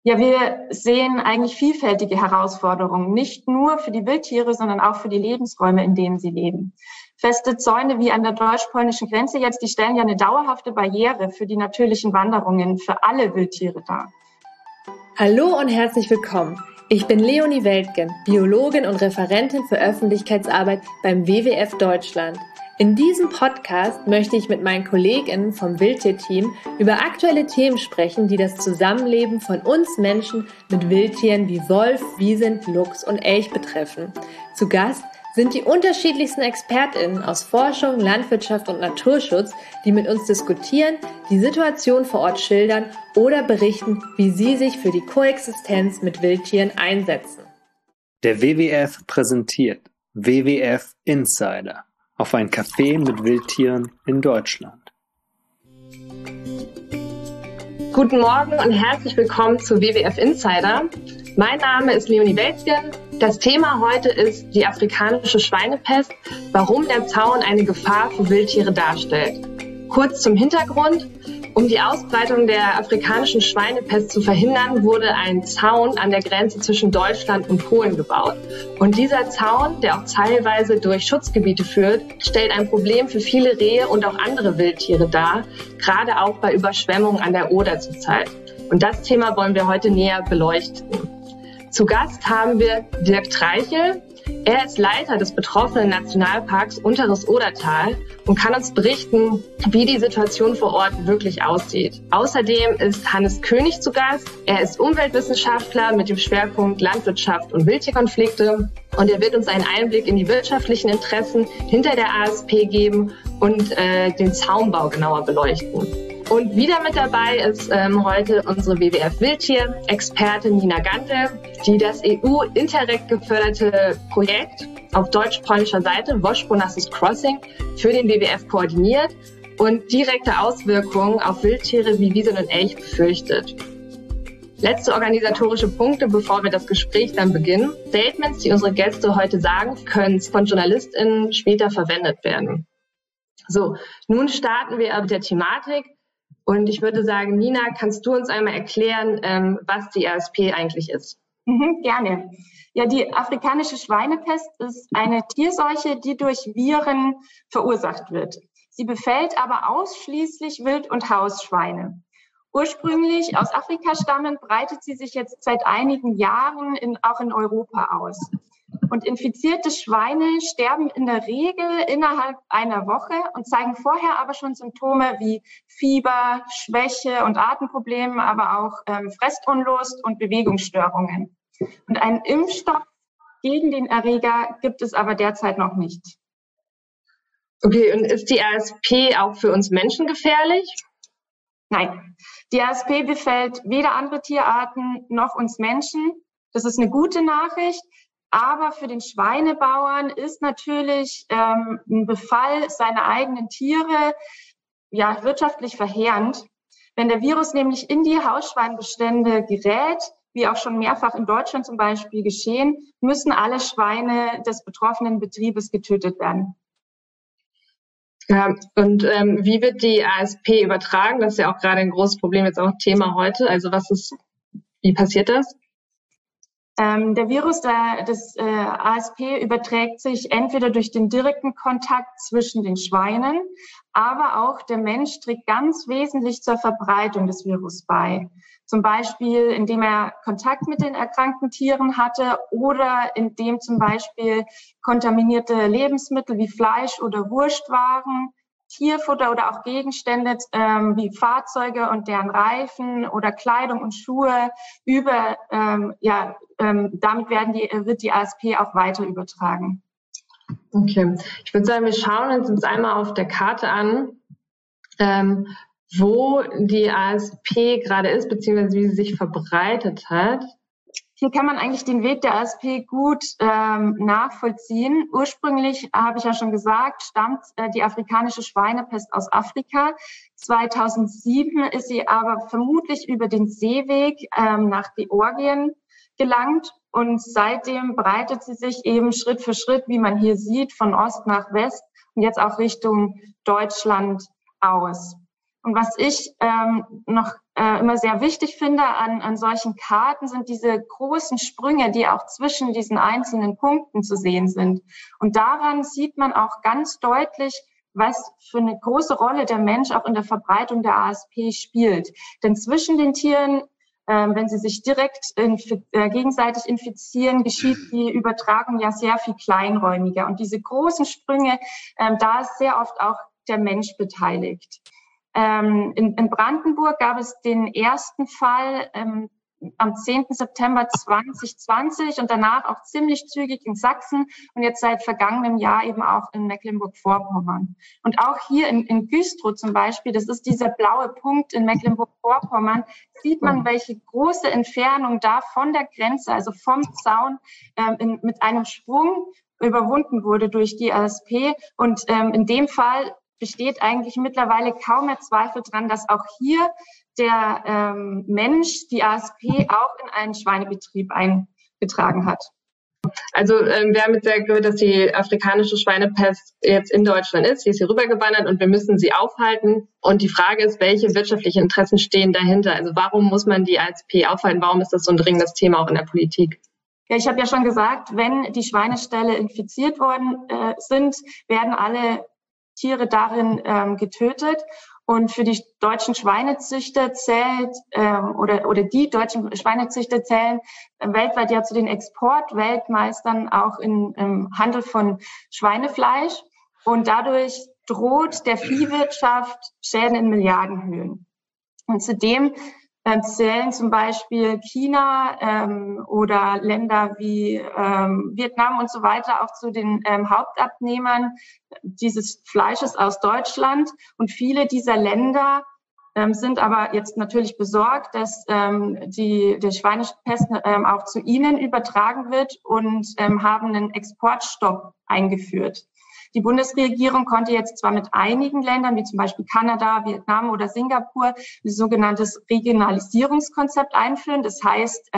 Ja, wir sehen eigentlich vielfältige Herausforderungen, nicht nur für die Wildtiere, sondern auch für die Lebensräume, in denen sie leben. Feste Zäune wie an der deutsch-polnischen Grenze jetzt, die stellen ja eine dauerhafte Barriere für die natürlichen Wanderungen für alle Wildtiere dar. Hallo und herzlich willkommen. Ich bin Leonie Weltgen, Biologin und Referentin für Öffentlichkeitsarbeit beim WWF Deutschland. In diesem Podcast möchte ich mit meinen KollegInnen vom Wildtierteam über aktuelle Themen sprechen, die das Zusammenleben von uns Menschen mit Wildtieren wie Wolf, Wiesent, Luchs und Elch betreffen. Zu Gast sind die unterschiedlichsten ExpertInnen aus Forschung, Landwirtschaft und Naturschutz, die mit uns diskutieren, die Situation vor Ort schildern oder berichten, wie sie sich für die Koexistenz mit Wildtieren einsetzen. Der WWF präsentiert WWF Insider auf ein Café mit Wildtieren in Deutschland. Guten Morgen und herzlich willkommen zu WWF Insider. Mein Name ist Leonie Weltgen. Das Thema heute ist die afrikanische Schweinepest, warum der Zaun eine Gefahr für Wildtiere darstellt. Kurz zum Hintergrund. Um die Ausbreitung der afrikanischen Schweinepest zu verhindern, wurde ein Zaun an der Grenze zwischen Deutschland und Polen gebaut. Und dieser Zaun, der auch teilweise durch Schutzgebiete führt, stellt ein Problem für viele Rehe und auch andere Wildtiere dar, gerade auch bei Überschwemmungen an der Oder zurzeit. Und das Thema wollen wir heute näher beleuchten. Zu Gast haben wir Dirk Treichel. Er ist Leiter des betroffenen Nationalparks Unteres Odertal und kann uns berichten, wie die Situation vor Ort wirklich aussieht. Außerdem ist Hannes König zu Gast. Er ist Umweltwissenschaftler mit dem Schwerpunkt Landwirtschaft und Wildtierkonflikte und er wird uns einen Einblick in die wirtschaftlichen Interessen hinter der ASP geben und den Zaunbau genauer beleuchten. Und wieder mit dabei ist heute unsere WWF-Wildtier-Expertin Nina Gandel, die das EU-Interreg geförderte Projekt auf deutsch-polnischer Seite Wospo-Nassus Crossing für den WWF koordiniert und direkte Auswirkungen auf Wildtiere wie Wiesent und Elch befürchtet. Letzte organisatorische Punkte, bevor wir das Gespräch dann beginnen. Statements, die unsere Gäste heute sagen, können von JournalistInnen später verwendet werden. So, nun starten wir mit der Thematik. Und ich würde sagen, Nina, kannst du uns einmal erklären, was die ASP eigentlich ist? Gerne. Ja, die afrikanische Schweinepest ist eine Tierseuche, die durch Viren verursacht wird. Sie befällt aber ausschließlich Wild- und Hausschweine. Ursprünglich aus Afrika stammend breitet sie sich jetzt seit einigen Jahren auch in Europa aus. Und infizierte Schweine sterben in der Regel innerhalb einer Woche und zeigen vorher aber schon Symptome wie Fieber, Schwäche und Atemprobleme, aber auch Fressunlust und Bewegungsstörungen. Und einen Impfstoff gegen den Erreger gibt es aber derzeit noch nicht. Okay, und ist die ASP auch für uns Menschen gefährlich? Nein, die ASP befällt weder andere Tierarten noch uns Menschen. Das ist eine gute Nachricht. Aber für den Schweinebauern ist natürlich ein Befall seiner eigenen Tiere ja wirtschaftlich verheerend. Wenn der Virus nämlich in die Hausschweinbestände gerät, wie auch schon mehrfach in Deutschland zum Beispiel geschehen, müssen alle Schweine des betroffenen Betriebes getötet werden. Ja, und wie wird die ASP übertragen? Das ist ja auch gerade ein großes Problem, jetzt auch Thema heute. Also wie passiert das? Der Virus des ASP überträgt sich entweder durch den direkten Kontakt zwischen den Schweinen, aber auch der Mensch trägt ganz wesentlich zur Verbreitung des Virus bei. Zum Beispiel, indem er Kontakt mit den erkrankten Tieren hatte oder indem zum Beispiel kontaminierte Lebensmittel wie Fleisch oder Wurst waren, Tierfutter oder auch Gegenstände wie Fahrzeuge und deren Reifen oder Kleidung und Schuhe damit wird die ASP auch weiter übertragen. Okay, ich würde sagen, wir schauen uns jetzt einmal auf der Karte an, wo die ASP gerade ist, beziehungsweise wie sie sich verbreitet hat. Hier kann man eigentlich den Weg der ASP gut nachvollziehen. Ursprünglich, habe ich ja schon gesagt, stammt die afrikanische Schweinepest aus Afrika. 2007 ist sie aber vermutlich über den Seeweg nach Georgien gelangt und seitdem breitet sie sich eben Schritt für Schritt, wie man hier sieht, von Ost nach West und jetzt auch Richtung Deutschland aus. Und was ich noch immer sehr wichtig finde an solchen Karten, sind diese großen Sprünge, die auch zwischen diesen einzelnen Punkten zu sehen sind. Und daran sieht man auch ganz deutlich, was für eine große Rolle der Mensch auch in der Verbreitung der ASP spielt. Denn zwischen den Tieren, wenn sie sich direkt gegenseitig infizieren, geschieht die Übertragung ja sehr viel kleinräumiger. Und diese großen Sprünge, da ist sehr oft auch der Mensch beteiligt. In Brandenburg gab es den ersten Fall am 10. September 2020 und danach auch ziemlich zügig in Sachsen und jetzt seit vergangenem Jahr eben auch in Mecklenburg-Vorpommern. Und auch hier in Güstrow zum Beispiel, das ist dieser blaue Punkt in Mecklenburg-Vorpommern, sieht man, welche große Entfernung da von der Grenze, also vom Zaun, mit einem Sprung überwunden wurde durch die ASP. Und in dem Fall besteht eigentlich mittlerweile kaum mehr Zweifel dran, dass auch hier der Mensch die ASP auch in einen Schweinebetrieb eingetragen hat. Also wir haben jetzt ja gehört, dass die afrikanische Schweinepest jetzt in Deutschland ist. Sie ist hier rübergewandert und wir müssen sie aufhalten. Und die Frage ist, welche wirtschaftlichen Interessen stehen dahinter? Also warum muss man die ASP aufhalten? Warum ist das so ein dringendes Thema auch in der Politik? Ja, ich habe ja schon gesagt, wenn die Schweineställe infiziert worden sind, werden alle Tiere darin getötet. Und für die deutschen Schweinezüchter zählt oder die deutschen Schweinezüchter zählen weltweit ja zu den Exportweltmeistern auch im Handel von Schweinefleisch. Und dadurch droht der Viehwirtschaft Schäden in Milliardenhöhen. Und zudem zählen zum Beispiel China oder Länder wie Vietnam und so weiter auch zu den Hauptabnehmern dieses Fleisches aus Deutschland. Und viele dieser Länder sind aber jetzt natürlich besorgt, dass der Schweinepest auch zu ihnen übertragen wird und haben einen Exportstopp eingeführt. Die Bundesregierung konnte jetzt zwar mit einigen Ländern, wie zum Beispiel Kanada, Vietnam oder Singapur, ein sogenanntes Regionalisierungskonzept einführen. Das heißt,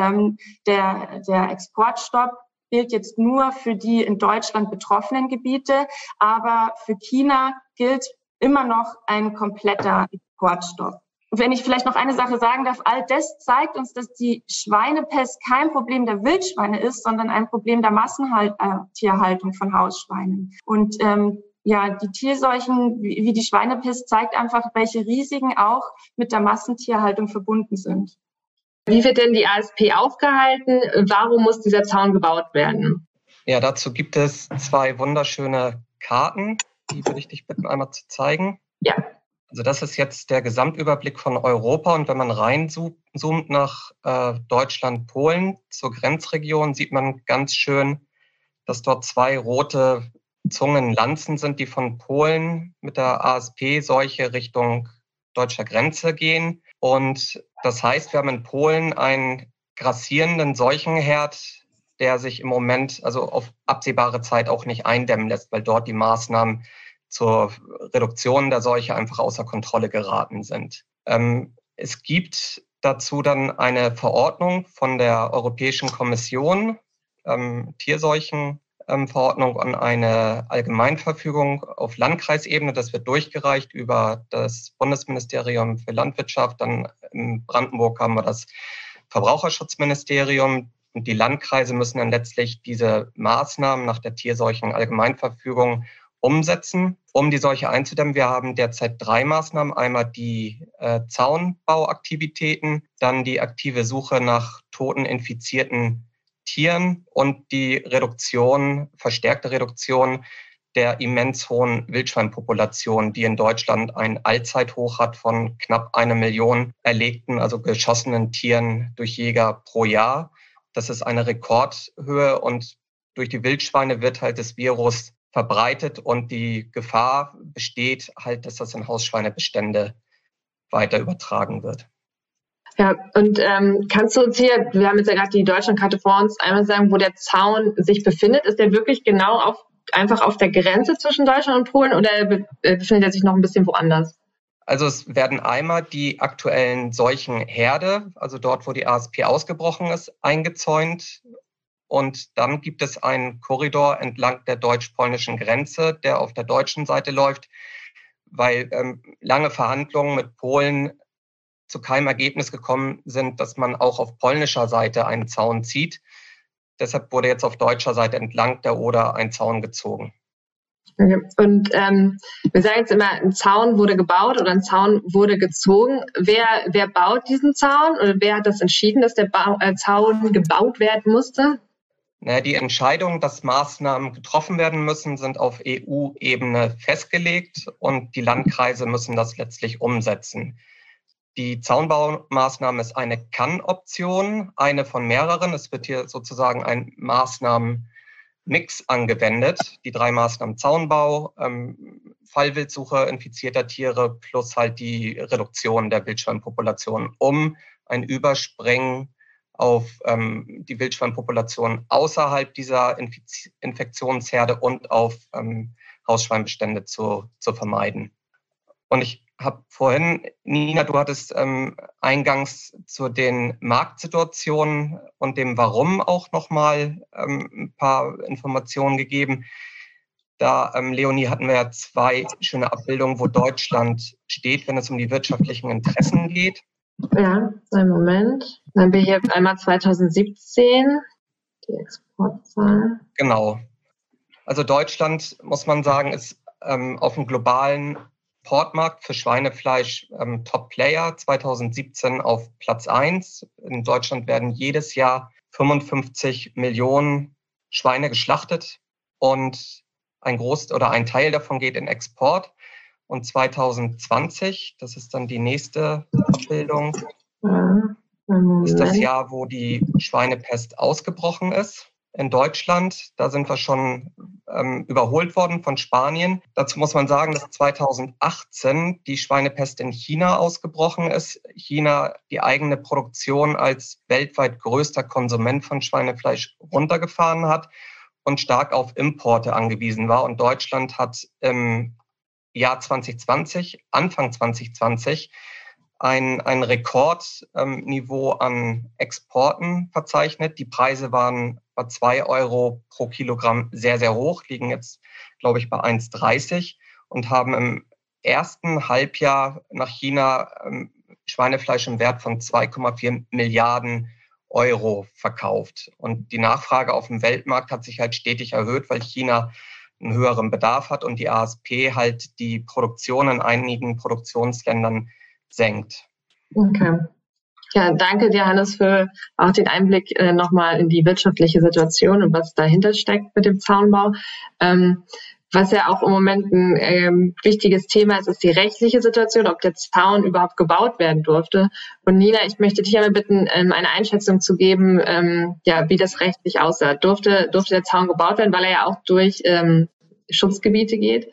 der Exportstopp gilt jetzt nur für die in Deutschland betroffenen Gebiete, aber für China gilt immer noch ein kompletter Exportstopp. Wenn ich vielleicht noch eine Sache sagen darf, all das zeigt uns, dass die Schweinepest kein Problem der Wildschweine ist, sondern ein Problem der Massentierhaltung von Hausschweinen. Und die Tierseuchen wie die Schweinepest zeigt einfach, welche Risiken auch mit der Massentierhaltung verbunden sind. Wie wird denn die ASP aufgehalten? Warum muss dieser Zaun gebaut werden? Ja, dazu gibt es 2 wunderschöne Karten. Die würde ich dich bitten, einmal zu zeigen. Ja. Also das ist jetzt der Gesamtüberblick von Europa und wenn man reinzoomt nach Deutschland, Polen zur Grenzregion, sieht man ganz schön, dass dort 2 rote Zungenlanzen sind, die von Polen mit der ASP-Seuche Richtung deutscher Grenze gehen. Und das heißt, wir haben in Polen einen grassierenden Seuchenherd, der sich im Moment, also auf absehbare Zeit, auch nicht eindämmen lässt, weil dort die Maßnahmen zur Reduktion der Seuche einfach außer Kontrolle geraten sind. Es gibt dazu dann eine Verordnung von der Europäischen Kommission, Tierseuchenverordnung und eine Allgemeinverfügung auf Landkreisebene. Das wird durchgereicht über das Bundesministerium für Landwirtschaft. Dann in Brandenburg haben wir das Verbraucherschutzministerium. Und die Landkreise müssen dann letztlich diese Maßnahmen nach der Tierseuchen-Allgemeinverfügung umsetzen, um die Seuche einzudämmen. Wir haben derzeit 3 Maßnahmen. Einmal die Zaunbauaktivitäten, dann die aktive Suche nach toten, infizierten Tieren und die verstärkte Reduktion der immens hohen Wildschweinpopulation, die in Deutschland ein Allzeithoch hat von knapp 1 Million erlegten, also geschossenen Tieren durch Jäger pro Jahr. Das ist eine Rekordhöhe und durch die Wildschweine wird halt das Virus verbreitet und die Gefahr besteht halt, dass das in Hausschweinebestände weiter übertragen wird. Ja, und kannst du uns hier, wir haben jetzt ja gerade die Deutschlandkarte vor uns, einmal sagen, wo der Zaun sich befindet? Ist der wirklich genau einfach auf der Grenze zwischen Deutschland und Polen oder befindet er sich noch ein bisschen woanders? Also es werden einmal die aktuellen Seuchenherde, also dort, wo die ASP ausgebrochen ist, eingezäunt. Und dann gibt es einen Korridor entlang der deutsch-polnischen Grenze, der auf der deutschen Seite läuft, weil lange Verhandlungen mit Polen zu keinem Ergebnis gekommen sind, dass man auch auf polnischer Seite einen Zaun zieht. Deshalb wurde jetzt auf deutscher Seite entlang der Oder ein Zaun gezogen. Okay. Und wir sagen jetzt immer, ein Zaun wurde gebaut oder ein Zaun wurde gezogen. Wer baut diesen Zaun oder wer hat das entschieden, dass der Zaun gebaut werden musste? Die Entscheidung, dass Maßnahmen getroffen werden müssen, sind auf EU-Ebene festgelegt und die Landkreise müssen das letztlich umsetzen. Die Zaunbaumaßnahme ist eine Kann-Option, eine von mehreren. Es wird hier sozusagen ein Maßnahmenmix angewendet. Die 3 Maßnahmen Zaunbau, Fallwildsuche infizierter Tiere plus halt die Reduktion der Wildschweinpopulation, um ein Überspringen auf die Wildschweinpopulation außerhalb dieser Infektionsherde und auf Hausschweinbestände zu vermeiden. Und ich habe vorhin, Nina, du hattest eingangs zu den Marktsituationen und dem Warum auch nochmal ein paar Informationen gegeben. Da, Leonie, hatten wir ja 2 schöne Abbildungen, wo Deutschland steht, wenn es um die wirtschaftlichen Interessen geht. Ja, einen Moment. Dann haben wir hier einmal 2017, die Exportzahl. Genau. Also Deutschland, muss man sagen, ist auf dem globalen Importmarkt für Schweinefleisch Top-Player, 2017 auf Platz 1. In Deutschland werden jedes Jahr 55 Millionen Schweine geschlachtet und ein Teil davon geht in Export. Und 2020, das ist dann die nächste Abbildung, ist das Jahr, wo die Schweinepest ausgebrochen ist in Deutschland. Da sind wir schon überholt worden von Spanien. Dazu muss man sagen, dass 2018 die Schweinepest in China ausgebrochen ist. China die eigene Produktion als weltweit größter Konsument von Schweinefleisch runtergefahren hat und stark auf Importe angewiesen war. Und Deutschland hat im Jahr 2020, Anfang 2020, ein Rekordniveau an Exporten verzeichnet. Die Preise waren bei 2 Euro pro Kilogramm sehr, sehr hoch, liegen jetzt, glaube ich, bei 1,30 und haben im ersten Halbjahr nach China Schweinefleisch im Wert von 2,4 Milliarden Euro verkauft. Und die Nachfrage auf dem Weltmarkt hat sich halt stetig erhöht, weil China einen höheren Bedarf hat und die ASP halt die Produktion in einigen Produktionsländern senkt. Okay. Ja, danke dir, Hannes, für auch den Einblick nochmal in die wirtschaftliche Situation und was dahinter steckt mit dem Zaunbau. Was ja auch im Moment ein wichtiges Thema ist, ist die rechtliche Situation, ob der Zaun überhaupt gebaut werden durfte. Und Nina, ich möchte dich einmal bitten, eine Einschätzung zu geben, wie das rechtlich aussah. Durfte der Zaun gebaut werden, weil er ja auch durch Schutzgebiete geht?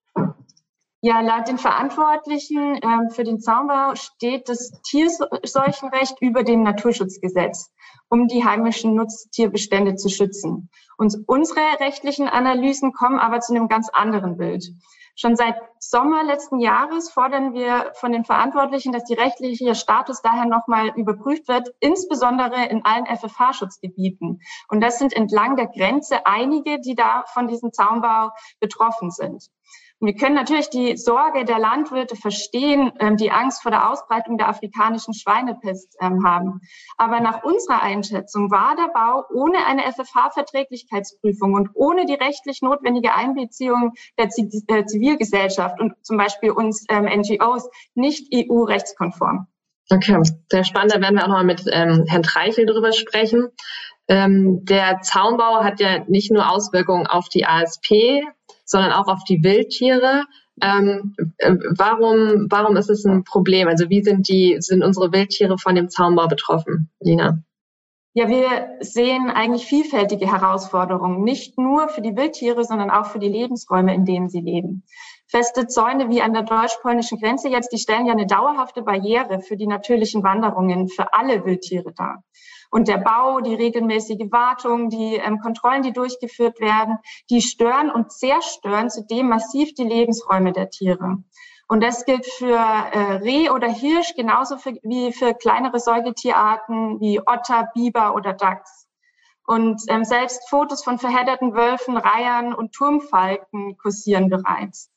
Ja, laut den Verantwortlichen für den Zaunbau steht das Tierseuchenrecht über dem Naturschutzgesetz, um die heimischen Nutztierbestände zu schützen. Und unsere rechtlichen Analysen kommen aber zu einem ganz anderen Bild. Schon seit Sommer letzten Jahres fordern wir von den Verantwortlichen, dass der rechtliche Status daher nochmal überprüft wird, insbesondere in allen FFH-Schutzgebieten. Und das sind entlang der Grenze einige, die da von diesem Zaunbau betroffen sind. Und wir können natürlich die Sorge der Landwirte verstehen, die Angst vor der Ausbreitung der afrikanischen Schweinepest haben. Aber nach unserer Einschätzung war der Bau ohne eine FFH-Verträglichkeitsprüfung und ohne die rechtlich notwendige Einbeziehung der Zivilgesellschaft und zum Beispiel uns NGOs nicht EU-rechtskonform. Okay, sehr spannend. Da werden wir auch noch mal mit Herrn Treichel drüber sprechen. Der Zaunbau hat ja nicht nur Auswirkungen auf die ASP, sondern auch auf die Wildtiere. Warum ist es ein Problem? Also wie sind unsere Wildtiere von dem Zaunbau betroffen, Nina? Ja, wir sehen eigentlich vielfältige Herausforderungen, nicht nur für die Wildtiere, sondern auch für die Lebensräume, in denen sie leben. Feste Zäune wie an der deutsch-polnischen Grenze jetzt, die stellen ja eine dauerhafte Barriere für die natürlichen Wanderungen für alle Wildtiere dar. Und der Bau, die regelmäßige Wartung, die Kontrollen, die durchgeführt werden, die stören und zerstören zudem massiv die Lebensräume der Tiere. Und das gilt für Reh oder Hirsch genauso wie für kleinere Säugetierarten wie Otter, Biber oder Dachs. Und selbst Fotos von verhedderten Wölfen, Reihern und Turmfalken kursieren bereits.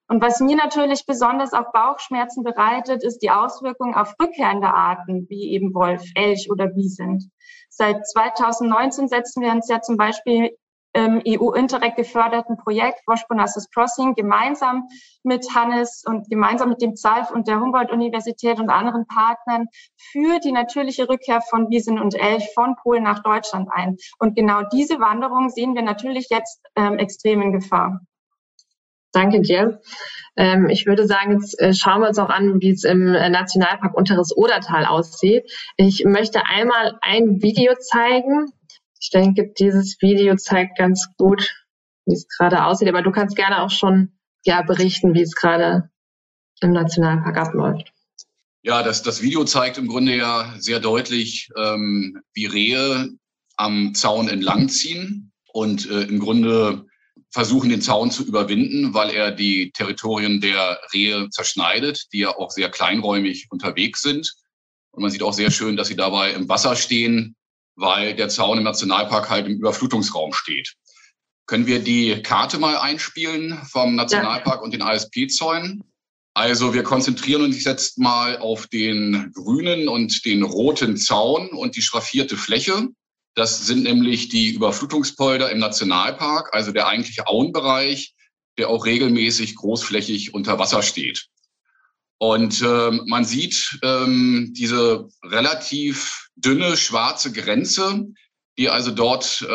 Und was mir natürlich besonders auch Bauchschmerzen bereitet, ist die Auswirkung auf rückkehrende Arten, wie eben Wolf, Elch oder Wiesent. Seit 2019 setzen wir uns ja zum Beispiel im EU-Interreg geförderten Projekt Voshponassus Crossing gemeinsam mit Hannes und gemeinsam mit dem ZALF und der Humboldt-Universität und anderen Partnern für die natürliche Rückkehr von Wiesent und Elch von Polen nach Deutschland ein. Und genau diese Wanderung sehen wir natürlich jetzt extrem in Gefahr. Danke dir. Ich würde sagen, jetzt schauen wir uns auch an, wie es im Nationalpark Unteres Odertal aussieht. Ich möchte einmal ein Video zeigen. Ich denke, dieses Video zeigt ganz gut, wie es gerade aussieht. Aber du kannst gerne auch schon berichten, wie es gerade im Nationalpark abläuft. Ja, das Video zeigt im Grunde ja sehr deutlich, wie Rehe am Zaun entlangziehen und im Grunde versuchen, den Zaun zu überwinden, weil er die Territorien der Rehe zerschneidet, die ja auch sehr kleinräumig unterwegs sind. Und man sieht auch sehr schön, dass sie dabei im Wasser stehen, weil der Zaun im Nationalpark halt im Überflutungsraum steht. Können wir die Karte mal einspielen vom Nationalpark und den ASP-Zäunen? Also wir konzentrieren uns jetzt mal auf den grünen und den roten Zaun und die schraffierte Fläche. Das sind nämlich die Überflutungspolder im Nationalpark, also der eigentliche Auenbereich, der auch regelmäßig großflächig unter Wasser steht. Und man sieht diese relativ dünne schwarze Grenze, die also dort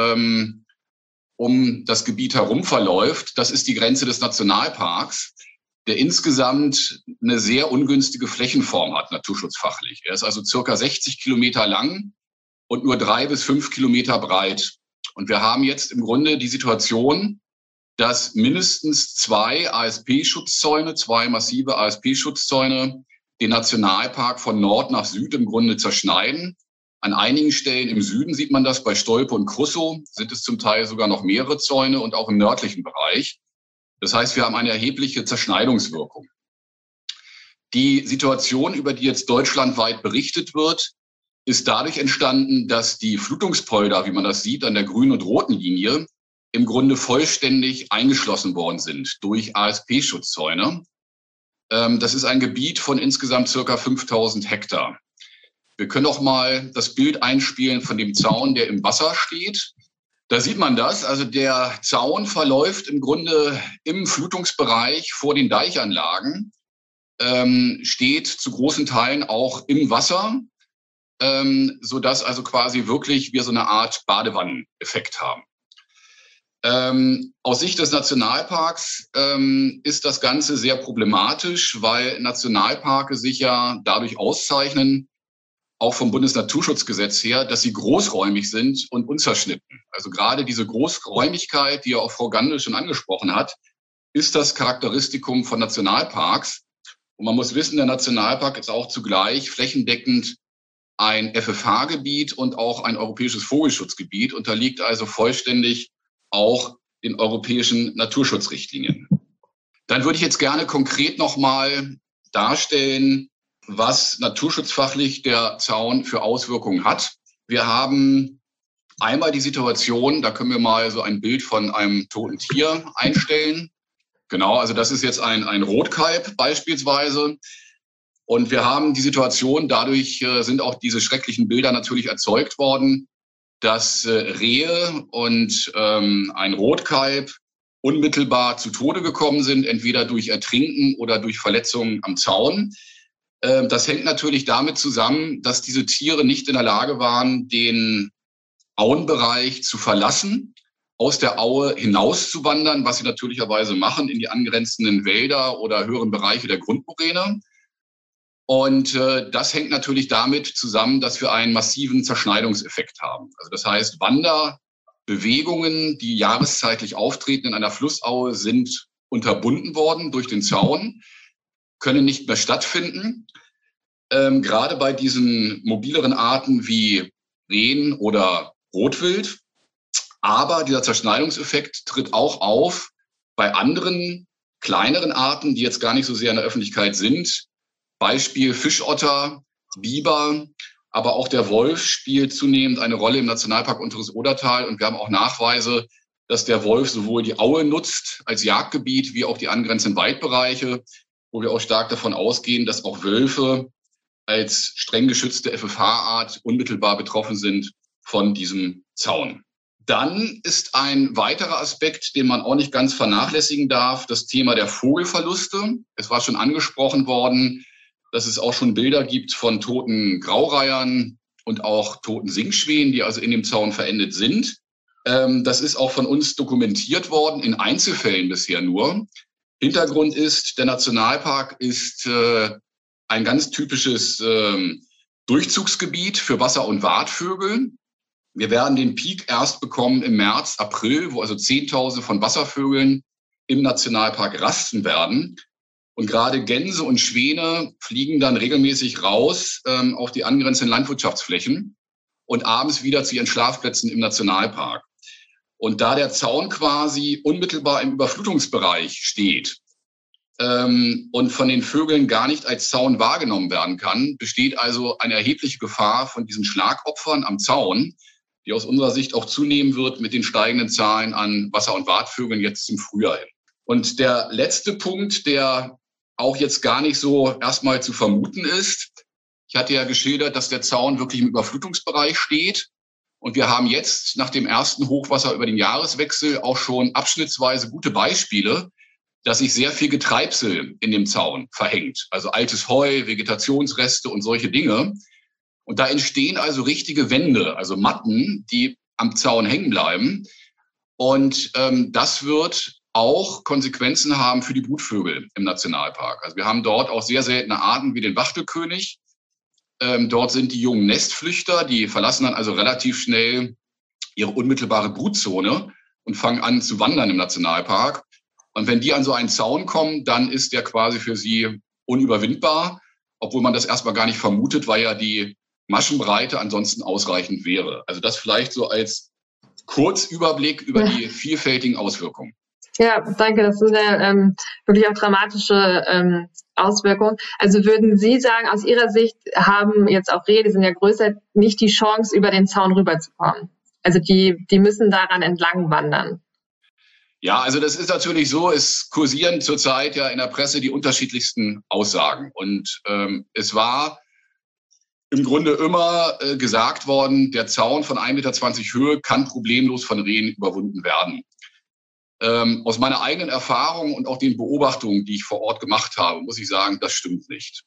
um das Gebiet herum verläuft. Das ist die Grenze des Nationalparks, der insgesamt eine sehr ungünstige Flächenform hat, naturschutzfachlich. Er ist also circa 60 Kilometer lang und nur 3 bis 5 Kilometer breit. Und wir haben jetzt im Grunde die Situation, dass mindestens 2 ASP-Schutzzäune, 2 massive ASP-Schutzzäune, den Nationalpark von Nord nach Süd im Grunde zerschneiden. An einigen Stellen im Süden sieht man das, bei Stolpe und Krussow sind es zum Teil sogar noch mehrere Zäune und auch im nördlichen Bereich. Das heißt, wir haben eine erhebliche Zerschneidungswirkung. Die Situation, über die jetzt deutschlandweit berichtet wird, ist dadurch entstanden, dass die Flutungspolder, wie man das sieht, an der grünen und roten Linie im Grunde vollständig eingeschlossen worden sind durch ASP-Schutzzäune. Das ist ein Gebiet von insgesamt circa 5000 Hektar. Wir können auch mal das Bild einspielen von dem Zaun, der im Wasser steht. Da sieht man das. Also der Zaun verläuft im Grunde im Flutungsbereich vor den Deichanlagen, steht zu großen Teilen auch im Wasser, sodass also quasi wirklich wir so eine Art Badewanneneffekt haben. Aus Sicht des Nationalparks ist das Ganze sehr problematisch, weil Nationalparke sich ja dadurch auszeichnen, auch vom Bundesnaturschutzgesetz her, dass sie großräumig sind und unzerschnitten. Also gerade diese Großräumigkeit, die ja auch Frau Gandl schon angesprochen hat, ist das Charakteristikum von Nationalparks. Und man muss wissen, der Nationalpark ist auch zugleich flächendeckend ein FFH-Gebiet und auch ein europäisches Vogelschutzgebiet, unterliegt also vollständig auch den europäischen Naturschutzrichtlinien. Dann würde ich jetzt gerne konkret nochmal darstellen, was naturschutzfachlich der Zaun für Auswirkungen hat. Wir haben einmal die Situation, da können wir mal so ein Bild von einem toten Tier einstellen. Genau, also das ist jetzt ein Rotkalb beispielsweise. Und wir haben die Situation, dadurch sind auch diese schrecklichen Bilder natürlich erzeugt worden, dass Rehe und ein Rotkalb unmittelbar zu Tode gekommen sind, entweder durch Ertrinken oder durch Verletzungen am Zaun. Das hängt natürlich damit zusammen, dass diese Tiere nicht in der Lage waren, den Auenbereich zu verlassen, aus der Aue hinauszuwandern, was sie natürlicherweise machen, in die angrenzenden Wälder oder höheren Bereiche der Grundmoräne. Und das hängt natürlich damit zusammen, dass wir einen massiven Zerschneidungseffekt haben. Also das heißt, Wanderbewegungen, die jahreszeitlich auftreten in einer Flussaue, sind unterbunden worden durch den Zaun, können nicht mehr stattfinden. Gerade bei diesen mobileren Arten wie Rehen oder Rotwild. Aber dieser Zerschneidungseffekt tritt auch auf bei anderen kleineren Arten, die jetzt gar nicht so sehr in der Öffentlichkeit sind. Beispiel Fischotter, Biber, aber auch der Wolf spielt zunehmend eine Rolle im Nationalpark Unteres Odertal. Und wir haben auch Nachweise, dass der Wolf sowohl die Aue nutzt als Jagdgebiet wie auch die angrenzenden Waldbereiche, wo wir auch stark davon ausgehen, dass auch Wölfe als streng geschützte FFH-Art unmittelbar betroffen sind von diesem Zaun. Dann ist ein weiterer Aspekt, den man auch nicht ganz vernachlässigen darf, das Thema der Vogelverluste. Es war schon angesprochen worden, dass es auch schon Bilder gibt von toten Graureihern und auch toten Singschwänen, die also in dem Zaun verendet sind. Das ist auch von uns dokumentiert worden, in Einzelfällen bisher nur. Hintergrund ist, der Nationalpark ist ein ganz typisches Durchzugsgebiet für Wasser- und Wartvögel. Wir werden den Peak erst bekommen im März, April, wo also Zehntausende von Wasservögeln im Nationalpark rasten werden. Und gerade Gänse und Schwäne fliegen dann regelmäßig raus auf die angrenzenden Landwirtschaftsflächen und abends wieder zu ihren Schlafplätzen im Nationalpark. Und da der Zaun quasi unmittelbar im Überflutungsbereich steht und von den Vögeln gar nicht als Zaun wahrgenommen werden kann, besteht also eine erhebliche Gefahr von diesen Schlagopfern am Zaun, die aus unserer Sicht auch zunehmen wird mit den steigenden Zahlen an Wasser- und Wartvögeln jetzt im Frühjahr hin. Und der letzte Punkt, der auch jetzt gar nicht so erstmal zu vermuten ist, ich hatte ja geschildert, dass der Zaun wirklich im Überflutungsbereich steht. Und wir haben jetzt nach dem ersten Hochwasser über den Jahreswechsel auch schon abschnittsweise gute Beispiele, dass sich sehr viel Getreibsel in dem Zaun verhängt. Also altes Heu, Vegetationsreste und solche Dinge. Und da entstehen also richtige Wände, also Matten, die am Zaun hängen bleiben. Und das wird auch Konsequenzen haben für die Brutvögel im Nationalpark. Also wir haben dort auch sehr seltene Arten wie den Wachtelkönig. Dort sind die jungen Nestflüchter, die verlassen dann also relativ schnell ihre unmittelbare Brutzone und fangen an zu wandern im Nationalpark. Und wenn die an so einen Zaun kommen, dann ist der quasi für sie unüberwindbar, obwohl man das erstmal gar nicht vermutet, weil ja die Maschenbreite ansonsten ausreichend wäre. Also das vielleicht so als Kurzüberblick über die vielfältigen Auswirkungen. Ja, danke. Das sind ja wirklich auch dramatische Auswirkungen. Also würden Sie sagen, aus Ihrer Sicht haben jetzt auch Rehe, die sind ja größer, nicht die Chance, über den Zaun rüberzukommen? Also die müssen daran entlang wandern. Ja, also das ist natürlich so, es kursieren zurzeit ja in der Presse die unterschiedlichsten Aussagen. Und es war im Grunde immer gesagt worden, der Zaun von 1,20 Meter Höhe kann problemlos von Rehen überwunden werden. Aus meiner eigenen Erfahrung und auch den Beobachtungen, die ich vor Ort gemacht habe, muss ich sagen, das stimmt nicht.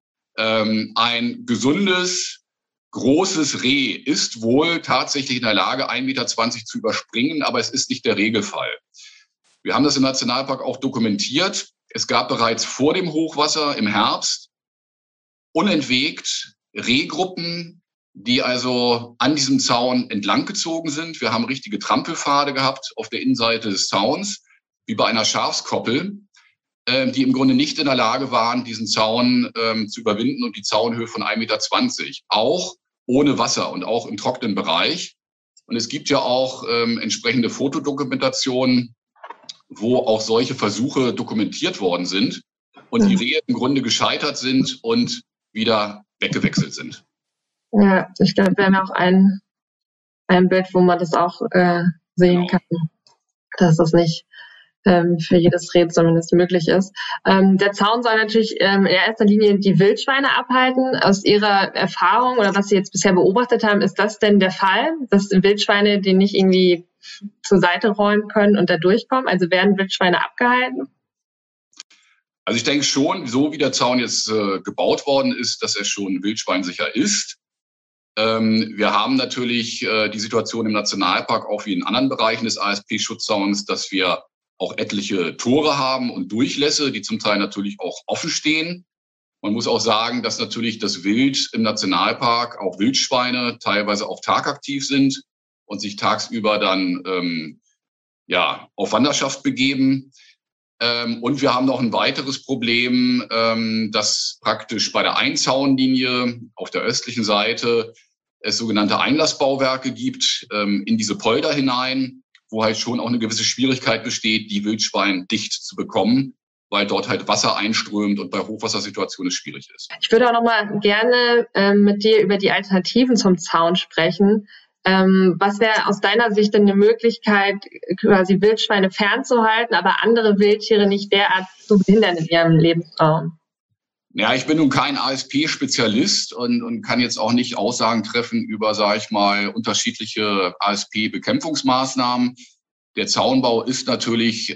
Ein gesundes, großes Reh ist wohl tatsächlich in der Lage, 1,20 Meter zu überspringen, aber es ist nicht der Regelfall. Wir haben das im Nationalpark auch dokumentiert. Es gab bereits vor dem Hochwasser im Herbst unentwegt Rehgruppen, die also an diesem Zaun entlang gezogen sind. Wir haben richtige Trampelpfade gehabt auf der Innenseite des Zauns, wie bei einer Schafskoppel, die im Grunde nicht in der Lage waren, diesen Zaun zu überwinden und die Zaunhöhe von 1,20 Meter, auch ohne Wasser und auch im trockenen Bereich. Und es gibt ja auch entsprechende Fotodokumentationen, wo auch solche Versuche dokumentiert worden sind und die Rehe im Grunde gescheitert sind und wieder weggewechselt sind. Ja, ich glaube, wir haben ja auch ein Bild, wo man das auch sehen kann, dass das nicht für jedes Reh zumindest möglich ist. Der Zaun soll natürlich in erster Linie die Wildschweine abhalten. Aus Ihrer Erfahrung oder was Sie jetzt bisher beobachtet haben, ist das denn der Fall, dass Wildschweine die nicht irgendwie zur Seite rollen können und da durchkommen? Also werden Wildschweine abgehalten? Also ich denke schon, so wie der Zaun jetzt gebaut worden ist, dass er schon wildschweinsicher ist. Wir haben natürlich die Situation im Nationalpark auch wie in anderen Bereichen des ASP-Schutzzauns, dass wir auch etliche Tore haben und Durchlässe, die zum Teil natürlich auch offen stehen. Man muss auch sagen, dass natürlich das Wild im Nationalpark, auch Wildschweine, teilweise auch tagaktiv sind und sich tagsüber dann auf Wanderschaft begeben. Und wir haben noch ein weiteres Problem, dass praktisch bei der Einzaunlinie auf der östlichen Seite es sogenannte Einlassbauwerke gibt in diese Polder hinein, wo halt schon auch eine gewisse Schwierigkeit besteht, die Wildschweine dicht zu bekommen, weil dort halt Wasser einströmt und bei Hochwassersituationen es schwierig ist. Ich würde auch noch mal gerne mit dir über die Alternativen zum Zaun sprechen. Was wäre aus deiner Sicht denn eine Möglichkeit, quasi Wildschweine fernzuhalten, aber andere Wildtiere nicht derart zu behindern in ihrem Lebensraum? Ja, ich bin nun kein ASP-Spezialist und kann jetzt auch nicht Aussagen treffen über, sage ich mal, unterschiedliche ASP-Bekämpfungsmaßnahmen. Der Zaunbau ist natürlich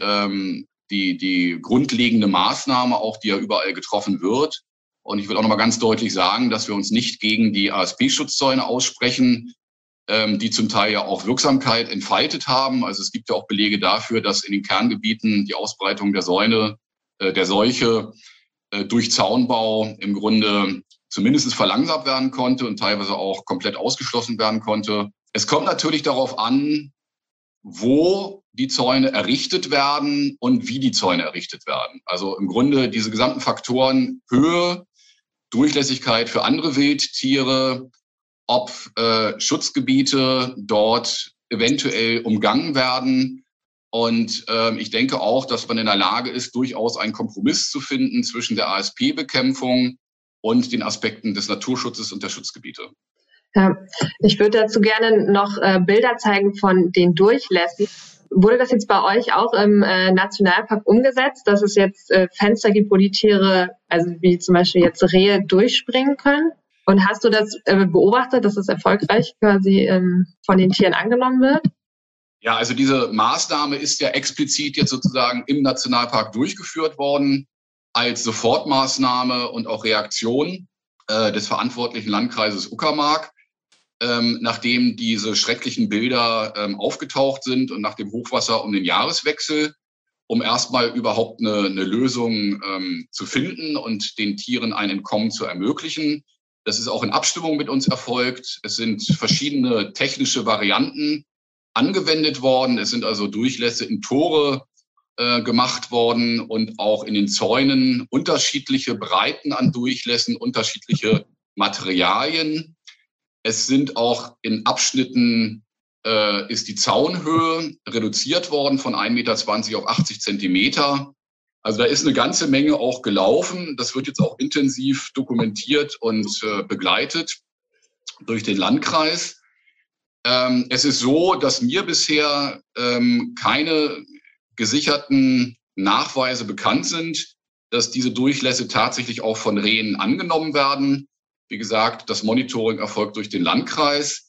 die grundlegende Maßnahme, auch die ja überall getroffen wird. Und ich will auch noch mal ganz deutlich sagen, dass wir uns nicht gegen die ASP-Schutzzäune aussprechen, die zum Teil ja auch Wirksamkeit entfaltet haben. Also es gibt ja auch Belege dafür, dass in den Kerngebieten die Ausbreitung der Seuche durch Zaunbau im Grunde zumindest verlangsamt werden konnte und teilweise auch komplett ausgeschlossen werden konnte. Es kommt natürlich darauf an, wo die Zäune errichtet werden und wie die Zäune errichtet werden. Also im Grunde diese gesamten Faktoren Höhe, Durchlässigkeit für andere Wildtiere, ob Schutzgebiete dort eventuell umgangen werden. Und ich denke auch, dass man in der Lage ist, durchaus einen Kompromiss zu finden zwischen der ASP-Bekämpfung und den Aspekten des Naturschutzes und der Schutzgebiete. Ja, ich würde dazu gerne noch Bilder zeigen von den Durchlässen. Wurde das jetzt bei euch auch im Nationalpark umgesetzt, dass es jetzt Fenster gibt, wo die Tiere, also wie zum Beispiel jetzt Rehe, durchspringen können? Und hast du das beobachtet, dass es erfolgreich quasi von den Tieren angenommen wird? Ja, also diese Maßnahme ist ja explizit jetzt sozusagen im Nationalpark durchgeführt worden als Sofortmaßnahme und auch Reaktion des verantwortlichen Landkreises Uckermark, nachdem diese schrecklichen Bilder aufgetaucht sind und nach dem Hochwasser um den Jahreswechsel, um erstmal überhaupt eine Lösung zu finden und den Tieren ein Entkommen zu ermöglichen. Das ist auch in Abstimmung mit uns erfolgt. Es sind verschiedene technische Varianten angewendet worden. Es sind also Durchlässe in Tore gemacht worden und auch in den Zäunen unterschiedliche Breiten an Durchlässen, unterschiedliche Materialien. Es sind auch in Abschnitten ist die Zaunhöhe reduziert worden von 1,20 Meter auf 80 Zentimeter. Also da ist eine ganze Menge auch gelaufen. Das wird jetzt auch intensiv dokumentiert und begleitet durch den Landkreis. Es ist so, dass mir bisher keine gesicherten Nachweise bekannt sind, dass diese Durchlässe tatsächlich auch von Rehen angenommen werden. Wie gesagt, das Monitoring erfolgt durch den Landkreis.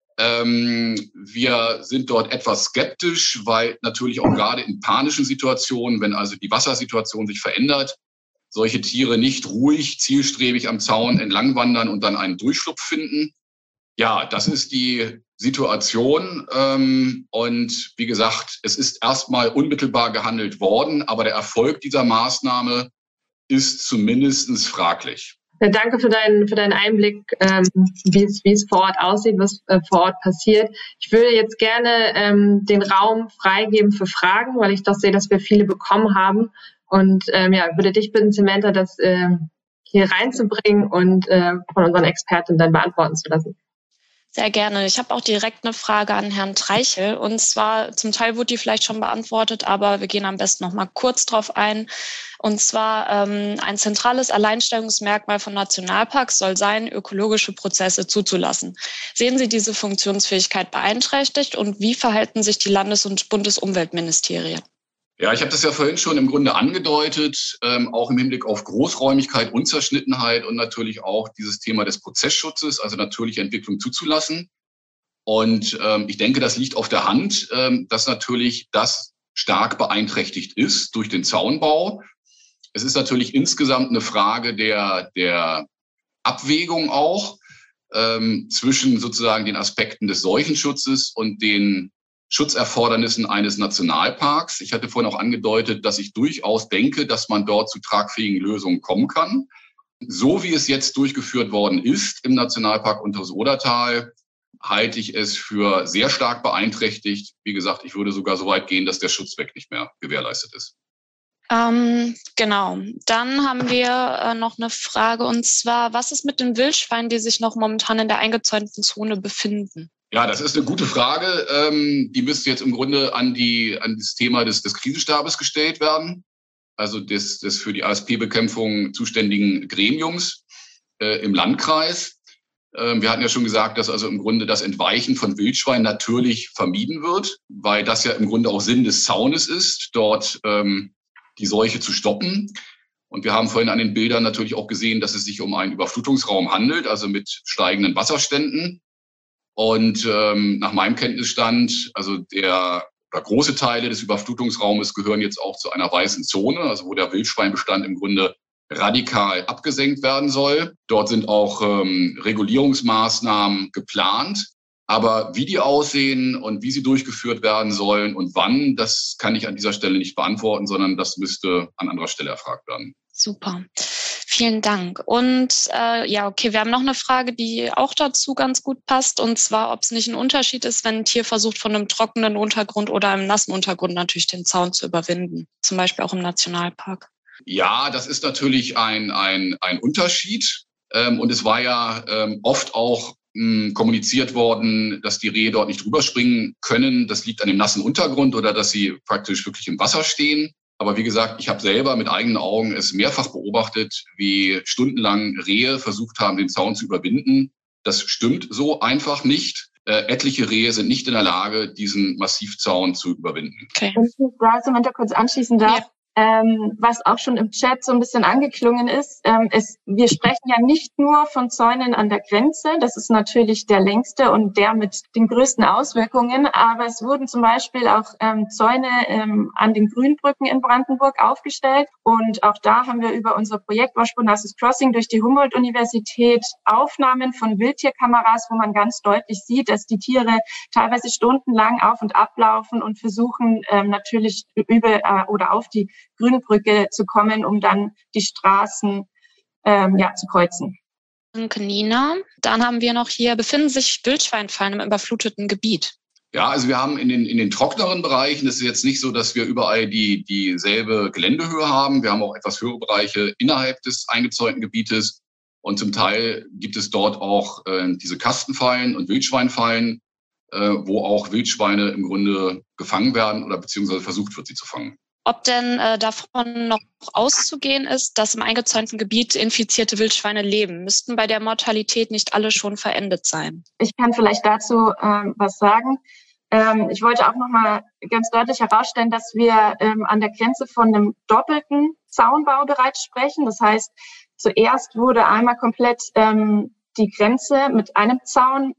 Wir sind dort etwas skeptisch, weil natürlich auch gerade in panischen Situationen, wenn also die Wassersituation sich verändert, solche Tiere nicht ruhig, zielstrebig am Zaun entlang wandern und dann einen Durchschlupf finden. Ja, das ist die Situation. Und wie gesagt, es ist erstmal unmittelbar gehandelt worden, aber der Erfolg dieser Maßnahme ist zumindest fraglich. Ja, danke für deinen Einblick, wie es vor Ort aussieht, was vor Ort passiert. Ich würde jetzt gerne den Raum freigeben für Fragen, weil ich doch sehe, dass wir viele bekommen haben. Und würde dich bitten, Samantha, das hier reinzubringen und von unseren Experten dann beantworten zu lassen. Sehr gerne. Ich habe auch direkt eine Frage an Herrn Treichel. Und zwar, zum Teil wurde die vielleicht schon beantwortet, aber wir gehen am besten noch mal kurz drauf ein. Und zwar ein zentrales Alleinstellungsmerkmal von Nationalparks soll sein, ökologische Prozesse zuzulassen. Sehen Sie diese Funktionsfähigkeit beeinträchtigt und wie verhalten sich die Landes- und Bundesumweltministerien? Ja, ich habe das ja vorhin schon im Grunde angedeutet, auch im Hinblick auf Großräumigkeit, Unzerschnittenheit und natürlich auch dieses Thema des Prozessschutzes, also natürliche Entwicklung zuzulassen. Und ich denke, das liegt auf der Hand, dass natürlich das stark beeinträchtigt ist durch den Zaunbau. Es ist natürlich insgesamt eine Frage der Abwägung auch zwischen sozusagen den Aspekten des Seuchenschutzes und den Schutzerfordernissen eines Nationalparks. Ich hatte vorhin auch angedeutet, dass ich durchaus denke, dass man dort zu tragfähigen Lösungen kommen kann. So wie es jetzt durchgeführt worden ist im Nationalpark Unteres Odertal, halte ich es für sehr stark beeinträchtigt. Wie gesagt, ich würde sogar so weit gehen, dass der Schutzzweck nicht mehr gewährleistet ist. Genau. Dann haben wir noch eine Frage, und zwar, was ist mit den Wildschweinen, die sich noch momentan in der eingezäunten Zone befinden? Ja, das ist eine gute Frage. Die müsste jetzt im Grunde an das Thema des Krisenstabes gestellt werden, also des für die ASP-Bekämpfung zuständigen Gremiums im Landkreis. Wir hatten ja schon gesagt, dass also im Grunde das Entweichen von Wildschweinen natürlich vermieden wird, weil das ja im Grunde auch Sinn des Zaunes ist, dort die Seuche zu stoppen. Und wir haben vorhin an den Bildern natürlich auch gesehen, dass es sich um einen Überflutungsraum handelt, also mit steigenden Wasserständen. Und nach meinem Kenntnisstand, also große Teile des Überflutungsraumes gehören jetzt auch zu einer weißen Zone, also wo der Wildschweinbestand im Grunde radikal abgesenkt werden soll. Dort sind auch Regulierungsmaßnahmen geplant. Aber wie die aussehen und wie sie durchgeführt werden sollen und wann, das kann ich an dieser Stelle nicht beantworten, sondern das müsste an anderer Stelle erfragt werden. Super. Vielen Dank. Und wir haben noch eine Frage, die auch dazu ganz gut passt, und zwar, ob es nicht ein Unterschied ist, wenn ein Tier versucht, von einem trockenen Untergrund oder einem nassen Untergrund natürlich den Zaun zu überwinden, zum Beispiel auch im Nationalpark. Ja, das ist natürlich ein Unterschied. Und es war ja oft auch kommuniziert worden, dass die Rehe dort nicht rüberspringen können. Das liegt an dem nassen Untergrund oder dass sie praktisch wirklich im Wasser stehen. Aber wie gesagt, ich habe selber mit eigenen Augen es mehrfach beobachtet, wie stundenlang Rehe versucht haben, den Zaun zu überwinden. Das stimmt so einfach nicht. Etliche Rehe sind nicht in der Lage, diesen Massivzaun zu überwinden. Okay. Wenn ich da Samantha kurz anschließen darf. Ja. Was auch schon im Chat so ein bisschen angeklungen ist, wir sprechen ja nicht nur von Zäunen an der Grenze, das ist natürlich der längste und der mit den größten Auswirkungen, aber es wurden zum Beispiel auch Zäune an den Grünbrücken in Brandenburg aufgestellt, und auch da haben wir über unser Projekt Waschbonassus Crossing durch die Humboldt-Universität Aufnahmen von Wildtierkameras, wo man ganz deutlich sieht, dass die Tiere teilweise stundenlang auf und ablaufen und versuchen natürlich oder auf die Grünbrücke zu kommen, um dann die Straßen zu kreuzen. Danke, Nina. Dann haben wir noch hier, befinden sich Wildschweinfallen im überfluteten Gebiet? Ja, also wir haben in den trockeneren Bereichen, es ist jetzt nicht so, dass wir überall dieselbe Geländehöhe haben. Wir haben auch etwas höhere Bereiche innerhalb des eingezäunten Gebietes. Und zum Teil gibt es dort auch diese Kastenfallen und Wildschweinfallen, wo auch Wildschweine im Grunde gefangen werden oder beziehungsweise versucht wird, sie zu fangen. Ob denn davon noch auszugehen ist, dass im eingezäunten Gebiet infizierte Wildschweine leben? Müssten bei der Mortalität nicht alle schon verendet sein? Ich kann vielleicht dazu was sagen. Ich wollte auch noch mal ganz deutlich herausstellen, dass wir an der Grenze von einem doppelten Zaunbau bereits sprechen. Das heißt, zuerst wurde einmal komplett die Grenze mit einem Zaun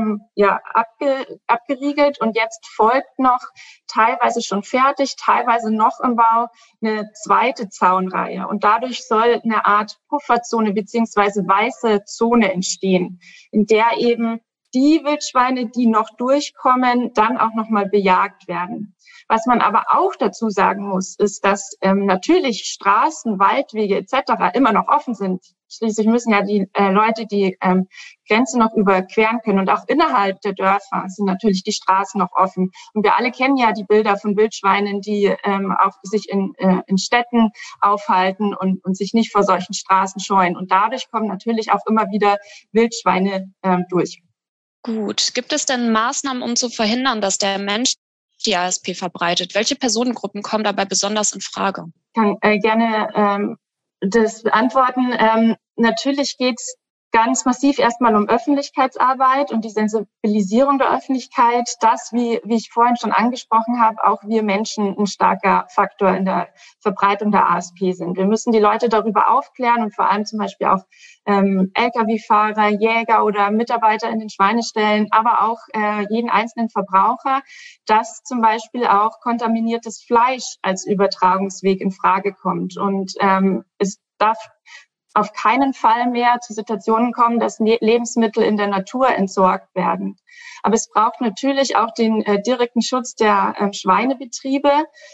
abgeriegelt, und jetzt folgt noch teilweise schon fertig, teilweise noch im Bau eine zweite Zaunreihe, und dadurch soll eine Art Pufferzone beziehungsweise weiße Zone entstehen, in der eben die Wildschweine, die noch durchkommen, dann auch noch mal bejagt werden. Was man aber auch dazu sagen muss, ist, dass natürlich Straßen, Waldwege etc. immer noch offen sind. Schließlich müssen ja die Leute die Grenze noch überqueren können. Und auch innerhalb der Dörfer sind natürlich die Straßen noch offen. Und wir alle kennen ja die Bilder von Wildschweinen, die auch sich in Städten aufhalten und sich nicht vor solchen Straßen scheuen. Und dadurch kommen natürlich auch immer wieder Wildschweine durch. Gut. Gibt es denn Maßnahmen, um zu verhindern, dass der Mensch die ASP verbreitet? Welche Personengruppen kommen dabei besonders in Frage? Ich kann gerne das beantworten. Natürlich geht es ganz massiv erstmal um Öffentlichkeitsarbeit und die Sensibilisierung der Öffentlichkeit, dass, wie ich vorhin schon angesprochen habe, auch wir Menschen ein starker Faktor in der Verbreitung der ASP sind. Wir müssen die Leute darüber aufklären und vor allem zum Beispiel auch Lkw-Fahrer, Jäger oder Mitarbeiter in den Schweineställen, aber auch jeden einzelnen Verbraucher, dass zum Beispiel auch kontaminiertes Fleisch als Übertragungsweg in Frage kommt. Und es darf auf keinen Fall mehr zu Situationen kommen, dass Lebensmittel in der Natur entsorgt werden. Aber es braucht natürlich auch den direkten Schutz der Schweinebetriebe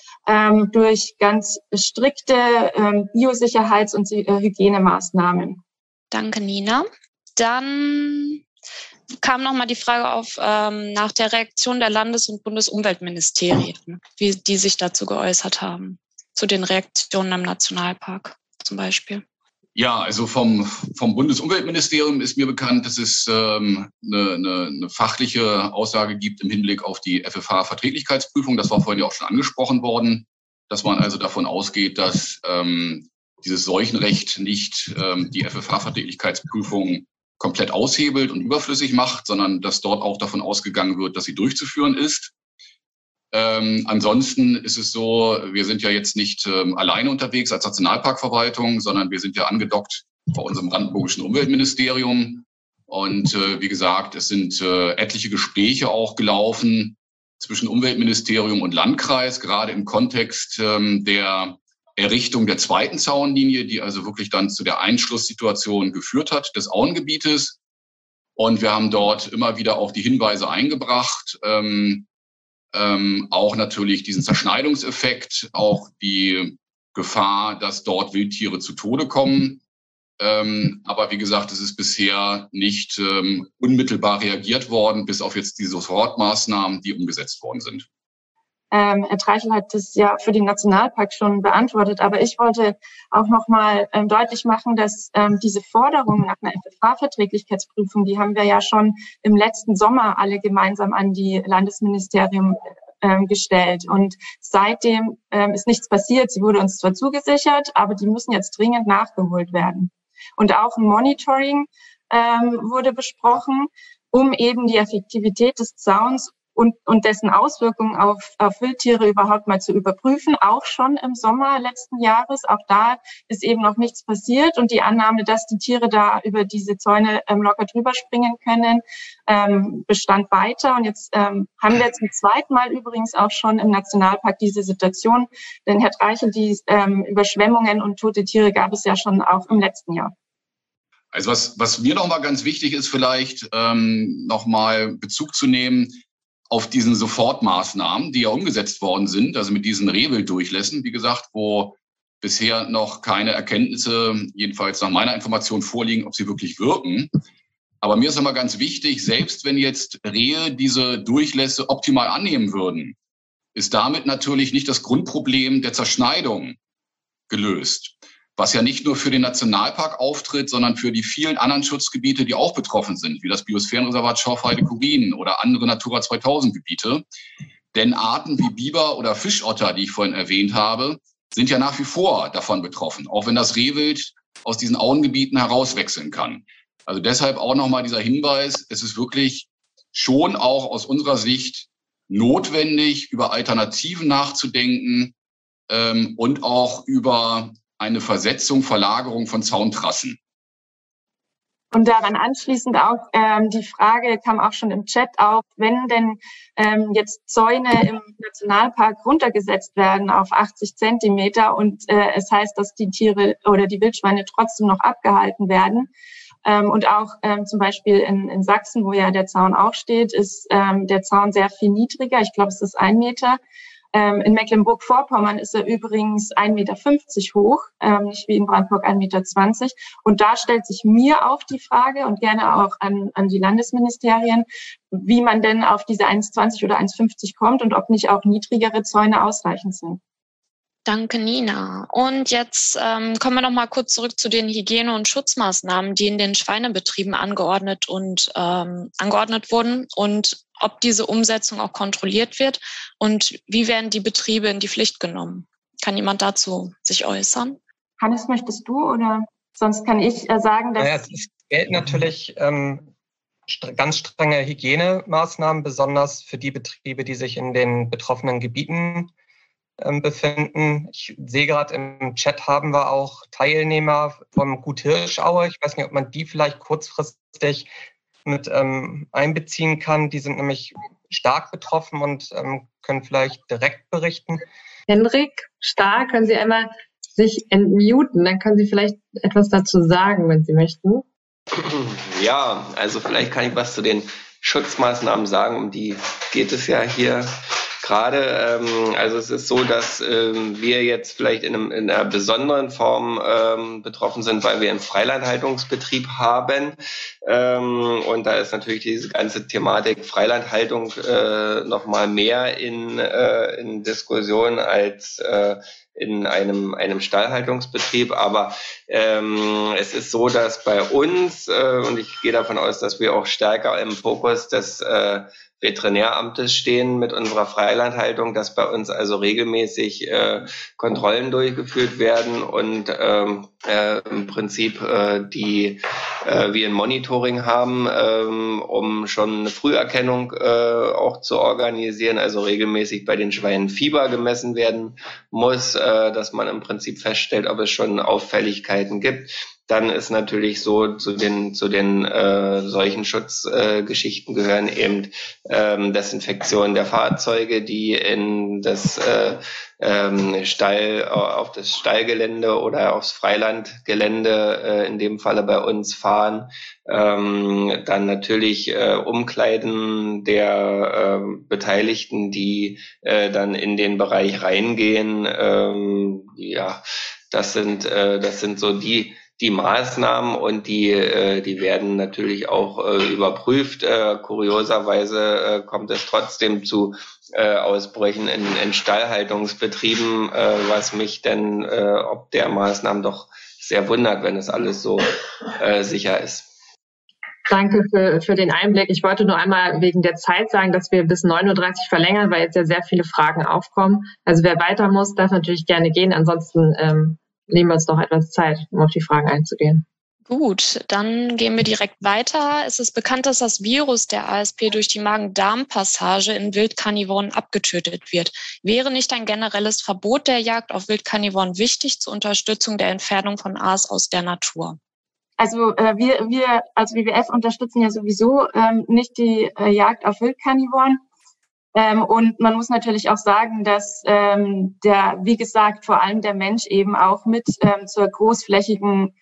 durch ganz strikte Biosicherheits- und Hygienemaßnahmen. Danke, Nina. Dann kam nochmal die Frage auf nach der Reaktion der Landes- und Bundesumweltministerien, wie die sich dazu geäußert haben, zu den Reaktionen im Nationalpark zum Beispiel. Ja, also vom Bundesumweltministerium ist mir bekannt, dass es eine fachliche Aussage gibt im Hinblick auf die FFH-Verträglichkeitsprüfung. Das war vorhin ja auch schon angesprochen worden, dass man also davon ausgeht, dass dieses Seuchenrecht nicht die FFH-Verträglichkeitsprüfung komplett aushebelt und überflüssig macht, sondern dass dort auch davon ausgegangen wird, dass sie durchzuführen ist. Ansonsten ist es so, wir sind ja jetzt nicht alleine unterwegs als Nationalparkverwaltung, sondern wir sind ja angedockt bei unserem brandenburgischen Umweltministerium. Und wie gesagt, es sind etliche Gespräche auch gelaufen zwischen Umweltministerium und Landkreis, gerade im Kontext der Errichtung der zweiten Zaunlinie, die also wirklich dann zu der Einschlusssituation geführt hat des Auengebietes. Und wir haben dort immer wieder auch die Hinweise eingebracht, auch natürlich diesen Zerschneidungseffekt, auch die Gefahr, dass dort Wildtiere zu Tode kommen. Aber wie gesagt, es ist bisher nicht unmittelbar reagiert worden, bis auf jetzt die Sofortmaßnahmen, die umgesetzt worden sind. Herr Treichel hat das ja für den Nationalpark schon beantwortet, aber ich wollte auch nochmal deutlich machen, dass diese Forderung nach einer FFH-Verträglichkeitsprüfung, die haben wir ja schon im letzten Sommer alle gemeinsam an die Landesministerium gestellt. Und seitdem ist nichts passiert. Sie wurde uns zwar zugesichert, aber die müssen jetzt dringend nachgeholt werden. Und auch ein Monitoring wurde besprochen, um eben die Effektivität des Zauns und dessen Auswirkungen auf Wildtiere überhaupt mal zu überprüfen, auch schon im Sommer letzten Jahres. Auch da ist eben noch nichts passiert und die Annahme, dass die Tiere da über diese Zäune locker drüber springen können, bestand weiter. Und jetzt haben wir jetzt zum zweiten Mal übrigens auch schon im Nationalpark diese Situation, denn Herr Treichel, die Überschwemmungen und tote Tiere gab es ja schon auch im letzten Jahr. Also was mir nochmal ganz wichtig ist, vielleicht nochmal Bezug zu nehmen auf diesen Sofortmaßnahmen, die ja umgesetzt worden sind, also mit diesen Rehwilddurchlässen, wie gesagt, wo bisher noch keine Erkenntnisse, jedenfalls nach meiner Information, vorliegen, ob sie wirklich wirken. Aber mir ist immer ganz wichtig, selbst wenn jetzt Rehe diese Durchlässe optimal annehmen würden, ist damit natürlich nicht das Grundproblem der Zerschneidung gelöst. Was ja nicht nur für den Nationalpark auftritt, sondern für die vielen anderen Schutzgebiete, die auch betroffen sind, wie das Biosphärenreservat Schorfheide-Chorin oder andere Natura 2000-Gebiete. Denn Arten wie Biber oder Fischotter, die ich vorhin erwähnt habe, sind ja nach wie vor davon betroffen, auch wenn das Rehwild aus diesen Auengebieten herauswechseln kann. Also deshalb auch nochmal dieser Hinweis, es ist wirklich schon auch aus unserer Sicht notwendig, über Alternativen nachzudenken und auch über eine Versetzung, Verlagerung von Zauntrassen. Und daran anschließend auch die Frage kam auch schon im Chat auf, wenn denn jetzt Zäune im Nationalpark runtergesetzt werden auf 80 Zentimeter und es heißt, dass die Tiere oder die Wildschweine trotzdem noch abgehalten werden. Und auch zum Beispiel in Sachsen, wo ja der Zaun auch steht, ist der Zaun sehr viel niedriger. Ich glaube, es ist 1 Meter. In Mecklenburg-Vorpommern ist er übrigens 1,50 Meter hoch, nicht wie in Brandenburg 1,20 Meter. Und da stellt sich mir auch die Frage und gerne auch an die Landesministerien, wie man denn auf diese 1,20 oder 1,50 kommt und ob nicht auch niedrigere Zäune ausreichend sind. Danke, Nina. Und jetzt kommen wir noch mal kurz zurück zu den Hygiene- und Schutzmaßnahmen, die in den Schweinebetrieben angeordnet wurden und ob diese Umsetzung auch kontrolliert wird und wie werden die Betriebe in die Pflicht genommen. Kann jemand dazu sich äußern? Hannes, möchtest du oder sonst kann ich sagen, dass... Naja, es gelten natürlich ganz strenge Hygienemaßnahmen, besonders für die Betriebe, die sich in den betroffenen Gebieten befinden. Ich sehe gerade im Chat haben wir auch Teilnehmer vom Gut Hirschaue. Ich weiß nicht, ob man die vielleicht kurzfristig mit einbeziehen kann. Die sind nämlich stark betroffen und können vielleicht direkt berichten. Henrik Stark, können Sie einmal sich entmuten? Dann können Sie vielleicht etwas dazu sagen, wenn Sie möchten. Ja, also vielleicht kann ich was zu den Schutzmaßnahmen sagen. Um die geht es ja hier gerade. Also es ist so, dass wir jetzt vielleicht in einer besonderen Form betroffen sind, weil wir einen Freilandhaltungsbetrieb haben. Und da ist natürlich diese ganze Thematik Freilandhaltung noch mal mehr in Diskussion als in einem Stallhaltungsbetrieb. Aber es ist so, dass bei uns, und ich gehe davon aus, dass wir auch stärker im Fokus des Veterinäramtes stehen mit unserer Freilandhaltung, dass bei uns also regelmäßig Kontrollen durchgeführt werden und im Prinzip wir ein Monitoring haben, um schon eine Früherkennung auch zu organisieren, also regelmäßig bei den Schweinen Fieber gemessen werden muss, dass man im Prinzip feststellt, ob es schon Auffälligkeiten gibt. Dann ist natürlich so, zu den Seuchenschutzgeschichten gehören eben Desinfektion der Fahrzeuge, die in das auf das Stallgelände oder aufs Freilandgelände in dem Falle bei uns fahren. Dann natürlich Umkleiden der Beteiligten, die dann in den Bereich reingehen. Das sind so die Maßnahmen, und die werden natürlich auch überprüft. Kurioserweise kommt es trotzdem zu Ausbrüchen in Stallhaltungsbetrieben, was mich dann ob der Maßnahmen doch sehr wundert, wenn es alles so sicher ist. Danke für den Einblick. Ich wollte nur einmal wegen der Zeit sagen, dass wir bis 9:30 Uhr verlängern, weil jetzt ja sehr viele Fragen aufkommen. Also wer weiter muss, darf natürlich gerne gehen. Ansonsten nehmen wir uns noch etwas Zeit, um auf die Fragen einzugehen. Gut, dann gehen wir direkt weiter. Es ist bekannt, dass das Virus der ASP durch die Magen-Darm-Passage in Wildkarnivoren abgetötet wird. Wäre nicht ein generelles Verbot der Jagd auf Wildkarnivoren wichtig zur Unterstützung der Entfernung von Aas aus der Natur? Also wir als WWF unterstützen ja sowieso nicht die Jagd auf Wildkarnivoren. Und man muss natürlich auch sagen, dass wie gesagt, vor allem der Mensch eben auch mit zur großflächigen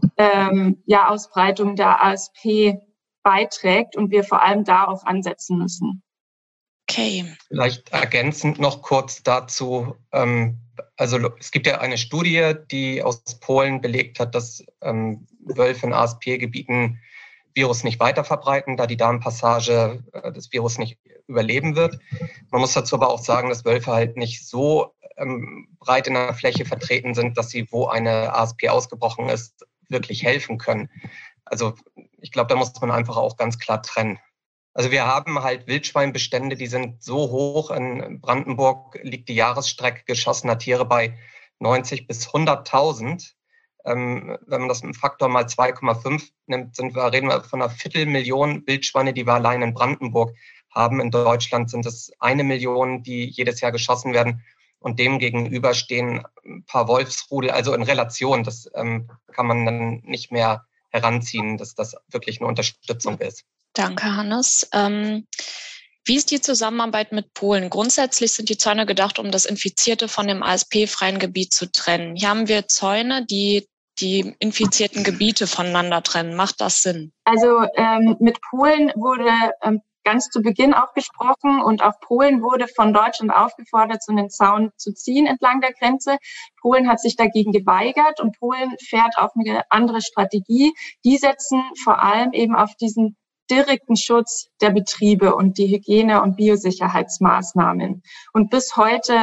Ausbreitung der ASP beiträgt und wir vor allem da auch ansetzen müssen. Okay. Vielleicht ergänzend noch kurz dazu. Also es gibt ja eine Studie, die aus Polen belegt hat, dass Wölfe in ASP-Gebieten Virus nicht weiter verbreiten, da die Darmpassage das Virus nicht überleben wird. Man muss dazu aber auch sagen, dass Wölfe halt nicht so breit in der Fläche vertreten sind, dass sie, wo eine ASP ausgebrochen ist, wirklich helfen können. Also ich glaube, da muss man einfach auch ganz klar trennen. Also wir haben halt Wildschweinbestände, die sind so hoch. In Brandenburg liegt die Jahresstrecke geschossener Tiere bei 90 bis 100.000. Wenn man das im Faktor mal 2,5 nimmt, reden wir von einer Viertelmillion Wildschweine, die wir allein in Brandenburg haben. In Deutschland sind es 1 Million, die jedes Jahr geschossen werden. Und dem gegenüber stehen ein paar Wolfsrudel, also in Relation. Das kann man dann nicht mehr heranziehen, dass das wirklich eine Unterstützung ist. Danke, Hannes. Wie ist die Zusammenarbeit mit Polen? Grundsätzlich sind die Zäune gedacht, um das Infizierte von dem ASP-freien Gebiet zu trennen. Hier haben wir Zäune, die die infizierten Gebiete voneinander trennen. Macht das Sinn? Also mit Polen wurde ganz zu Beginn auch gesprochen und auch Polen wurde von Deutschland aufgefordert, so einen Zaun zu ziehen entlang der Grenze. Polen hat sich dagegen geweigert und Polen fährt auf eine andere Strategie. Die setzen vor allem eben auf diesen direkten Schutz der Betriebe und die Hygiene- und Biosicherheitsmaßnahmen. Und bis heute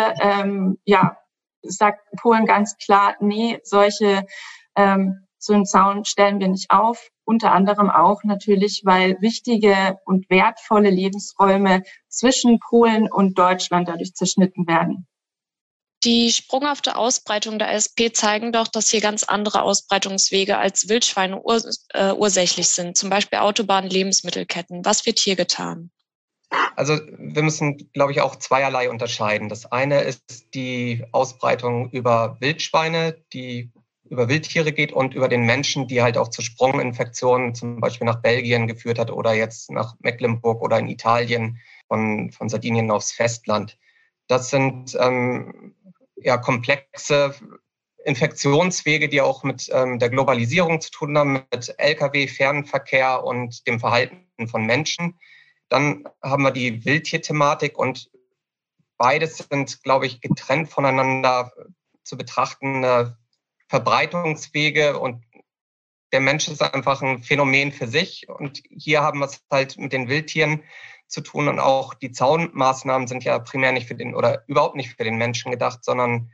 sagt Polen ganz klar, nee, so einen Zaun stellen wir nicht auf. Unter anderem auch natürlich, weil wichtige und wertvolle Lebensräume zwischen Polen und Deutschland dadurch zerschnitten werden. Die sprunghafte Ausbreitung der ASP zeigen doch, dass hier ganz andere Ausbreitungswege als Wildschweine ursächlich sind, zum Beispiel Autobahnen, Lebensmittelketten. Was wird hier getan? Also wir müssen, glaube ich, auch zweierlei unterscheiden. Das eine ist die Ausbreitung über Wildschweine, die über Wildtiere geht, und über den Menschen, die halt auch zu Sprunginfektionen zum Beispiel nach Belgien geführt hat oder jetzt nach Mecklenburg oder in Italien von Sardinien aufs Festland. Das sind komplexe Infektionswege, die auch mit der Globalisierung zu tun haben, mit Lkw, Fernverkehr und dem Verhalten von Menschen. Dann haben wir die Wildtierthematik und beides sind, glaube ich, getrennt voneinander zu betrachtende Verbreitungswege, und der Mensch ist einfach ein Phänomen für sich, und hier haben wir es halt mit den Wildtieren zu tun, und auch die Zaunmaßnahmen sind ja primär nicht für den oder überhaupt nicht für den Menschen gedacht, sondern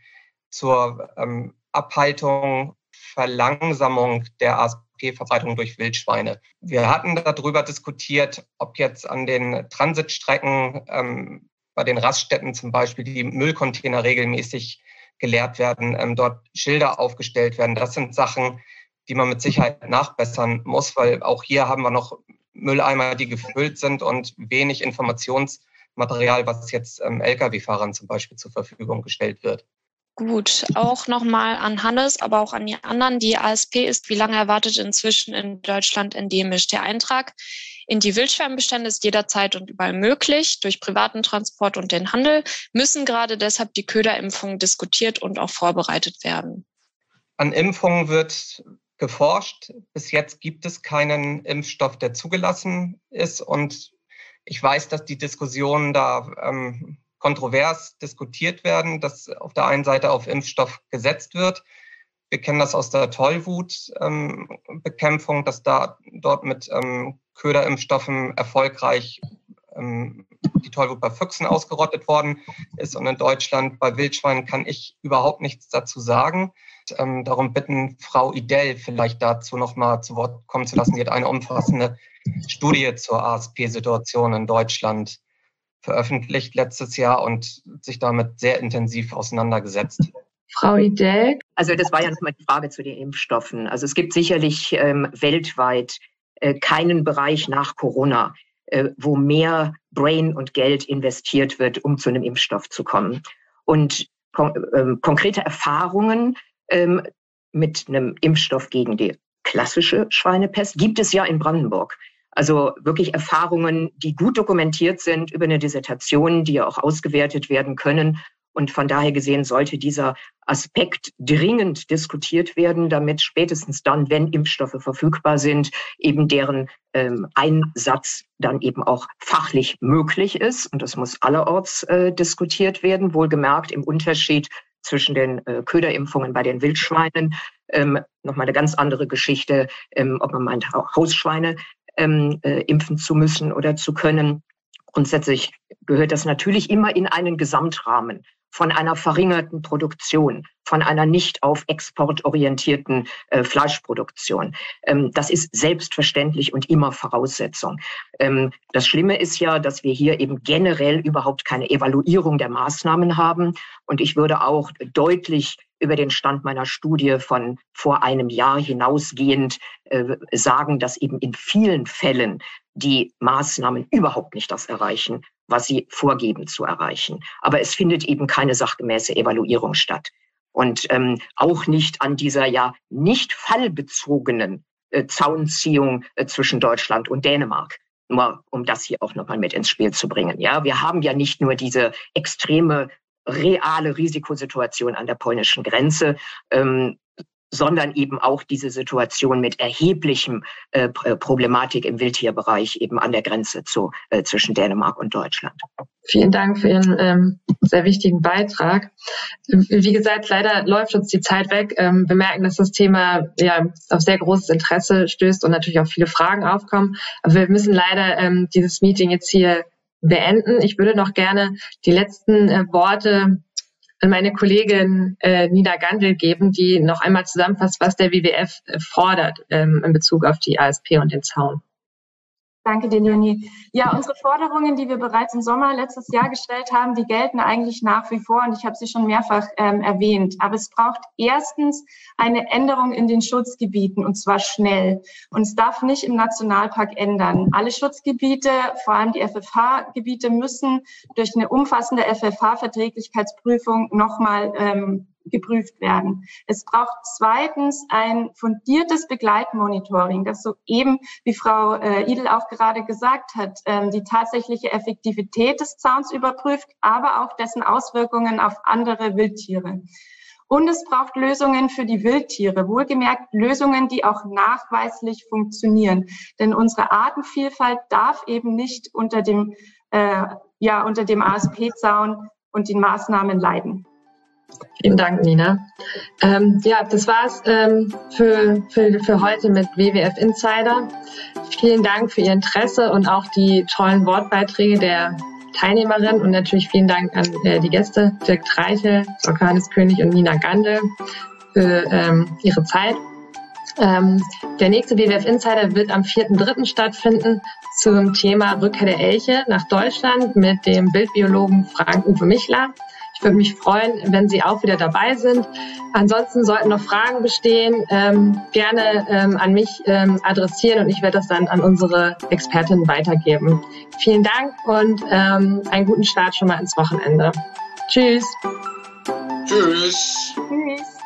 zur Abhaltung, Verlangsamung der ASP-Verbreitung durch Wildschweine. Wir hatten darüber diskutiert, ob jetzt an den Transitstrecken, bei den Raststätten zum Beispiel, die Müllcontainer regelmäßig geleert werden, dort Schilder aufgestellt werden. Das sind Sachen, die man mit Sicherheit nachbessern muss, weil auch hier haben wir noch Mülleimer, die gefüllt sind und wenig Informationsmaterial, was jetzt Lkw-Fahrern zum Beispiel zur Verfügung gestellt wird. Gut, auch nochmal an Hannes, aber auch an die anderen. Die ASP ist wie lange erwartet inzwischen in Deutschland endemisch. Der Eintrag in die Wildschweinbestände ist jederzeit und überall möglich. Durch privaten Transport und den Handel müssen gerade deshalb die Köderimpfungen diskutiert und auch vorbereitet werden. An Impfungen wird geforscht. Bis jetzt gibt es keinen Impfstoff, der zugelassen ist. Und ich weiß, dass die Diskussionen da kontrovers diskutiert werden, dass auf der einen Seite auf Impfstoff gesetzt wird. Wir kennen das aus der Tollwutbekämpfung, dass dort mit Köderimpfstoffen erfolgreich die Tollwut bei Füchsen ausgerottet worden ist. Und in Deutschland bei Wildschweinen kann ich überhaupt nichts dazu sagen. Darum bitten, Frau Idell vielleicht dazu noch mal zu Wort kommen zu lassen. Die hat eine umfassende Studie zur ASP-Situation in Deutschland veröffentlicht letztes Jahr und sich damit sehr intensiv auseinandergesetzt. Frau Idell? Also das war ja nochmal die Frage zu den Impfstoffen. Also es gibt sicherlich weltweit keinen Bereich nach Corona, wo mehr Brain und Geld investiert wird, um zu einem Impfstoff zu kommen. Und konkrete Erfahrungen mit einem Impfstoff gegen die klassische Schweinepest gibt es ja in Brandenburg. Also wirklich Erfahrungen, die gut dokumentiert sind über eine Dissertation, die ja auch ausgewertet werden können. Und von daher gesehen sollte dieser Aspekt dringend diskutiert werden, damit spätestens dann, wenn Impfstoffe verfügbar sind, eben deren Einsatz dann eben auch fachlich möglich ist. Und das muss allerorts diskutiert werden, wohlgemerkt im Unterschied zwischen den Köderimpfungen bei den Wildschweinen. Nochmal eine ganz andere Geschichte, ob man meint, Hausschweine impfen zu müssen oder zu können. Grundsätzlich gehört das natürlich immer in einen Gesamtrahmen von einer verringerten Produktion, von einer nicht auf Export orientierten Fleischproduktion. Das ist selbstverständlich und immer Voraussetzung. Das Schlimme ist ja, dass wir hier eben generell überhaupt keine Evaluierung der Maßnahmen haben. Und ich würde auch deutlich über den Stand meiner Studie von vor einem Jahr hinausgehend sagen, dass eben in vielen Fällen die Maßnahmen überhaupt nicht das erreichen, was sie vorgeben zu erreichen. Aber es findet eben keine sachgemäße Evaluierung statt. Und auch nicht an dieser ja nicht fallbezogenen Zaunziehung zwischen Deutschland und Dänemark. Nur um das hier auch nochmal mit ins Spiel zu bringen. Ja, wir haben ja nicht nur diese extreme reale Risikosituation an der polnischen Grenze, sondern eben auch diese Situation mit erheblichem Problematik im Wildtierbereich eben an der Grenze zwischen Dänemark und Deutschland. Vielen Dank für Ihren sehr wichtigen Beitrag. Wie gesagt, leider läuft uns die Zeit weg. Wir merken, dass das Thema ja auf sehr großes Interesse stößt und natürlich auch viele Fragen aufkommen. Aber wir müssen leider dieses Meeting jetzt hier beenden. Ich würde noch gerne die letzten Worte an meine Kollegin Nina Gandl geben, die noch einmal zusammenfasst, was der WWF fordert in Bezug auf die ASP und den Zaun. Danke dir, Leonie. Ja, unsere Forderungen, die wir bereits im Sommer letztes Jahr gestellt haben, die gelten eigentlich nach wie vor und ich habe sie schon mehrfach erwähnt. Aber es braucht erstens eine Änderung in den Schutzgebieten und zwar schnell. Und es darf nicht im Nationalpark ändern. Alle Schutzgebiete, vor allem die FFH-Gebiete, müssen durch eine umfassende FFH-Verträglichkeitsprüfung nochmal geprüft werden. Es braucht zweitens ein fundiertes Begleitmonitoring, das so eben, wie Frau Idel auch gerade gesagt hat, die tatsächliche Effektivität des Zauns überprüft, aber auch dessen Auswirkungen auf andere Wildtiere. Und es braucht Lösungen für die Wildtiere, wohlgemerkt Lösungen, die auch nachweislich funktionieren. Denn unsere Artenvielfalt darf eben nicht unter dem ASP-Zaun und den Maßnahmen leiden. Vielen Dank, Nina. Das war's für heute mit WWF Insider. Vielen Dank für Ihr Interesse und auch die tollen Wortbeiträge der Teilnehmerinnen und natürlich vielen Dank an die Gäste, Dirk Treichel, Johannes König und Nina Gandl für ihre Zeit. Der nächste WWF Insider wird am 4.3. stattfinden zum Thema Rückkehr der Elche nach Deutschland mit dem Wildbiologen Frank-Uwe Michler. Ich würde mich freuen, wenn Sie auch wieder dabei sind. Ansonsten sollten noch Fragen bestehen, gerne an mich adressieren und ich werde das dann an unsere Expertinnen weitergeben. Vielen Dank und einen guten Start schon mal ins Wochenende. Tschüss. Tschüss. Tschüss.